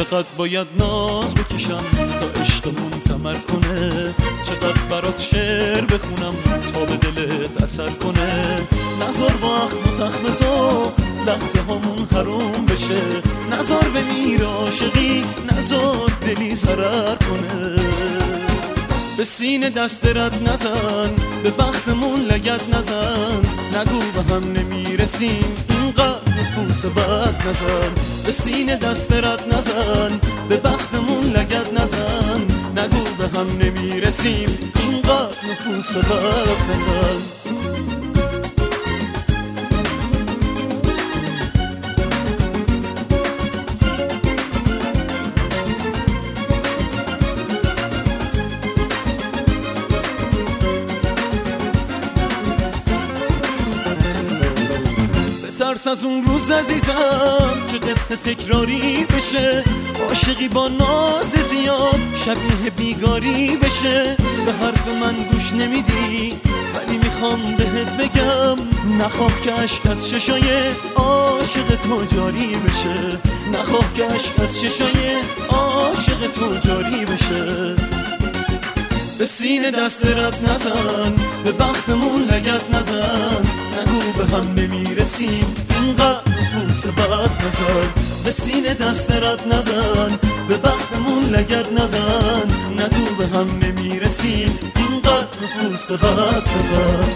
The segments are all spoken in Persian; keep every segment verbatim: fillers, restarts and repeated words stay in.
چقدر باید ناز بکشم تا عشقمون ثمر کنه، چقدر برات شعر بخونم تا به دلت اثر کنه. نذار با اخم و تخم تو لحظه هامون حروم بشه، نذار بمیر عاشقی، نذار دلی ضرر کنه. به سینه دست رد نزن، به بختمون لگد نزن، نگو به هم نمیرسیم اینقدر نفوس بد نزن. به سینه دست رد نزن، به بختمون لگد نزن، نگو به هم نمیرسیم اینقدر نفوس بد نزن. ترس از اون روز عزیزم که قصه تکراری بشه، عاشقی با ناز زیاد شبیه بیگاری بشه. به حرف من گوش نمیدی ولی میخوام بهت بگم، نخواه که عشق از چشای عاشق تو جاری بشه، نخواه که عشق از چشای عاشق تو جاری بشه. به سینه دست رد نزن، به بختمون لگد نزن، نگو به هم نمیرسیم اینقدر نفوس بد نزن. به سینه دست رد نزن، به بختمون لگد نزن، نگو به هم نمیرسیم اینقدر نفوس بد نزن.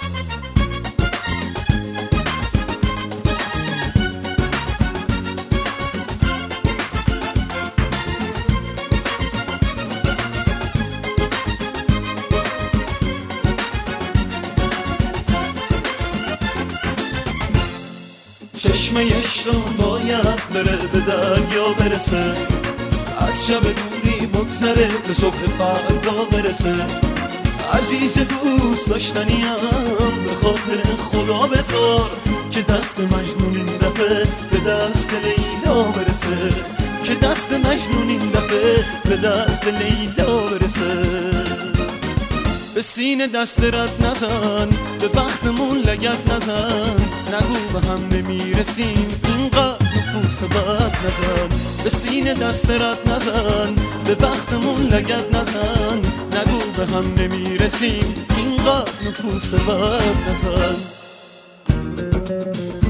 چشمه عشقم باید بره به دریا برسه، از شب دوری بگذره به صبح فردا برسه. عزیز دوست داشتنیم به خاطر خدا بذار که دست مجنون این دفعه به دست لیلا برسه، که دست مجنون این دفعه به دست لیلا برسه. به سینه دست رد نزن، به بختمون لگد نزن، نگو به هم نمیرسیم اینقدر نفوس بد نزن. به سینه دست رد نزن، به بختمون لگد نزن، نگو به هم نمیرسیم اینقدر نفوس بد نزن.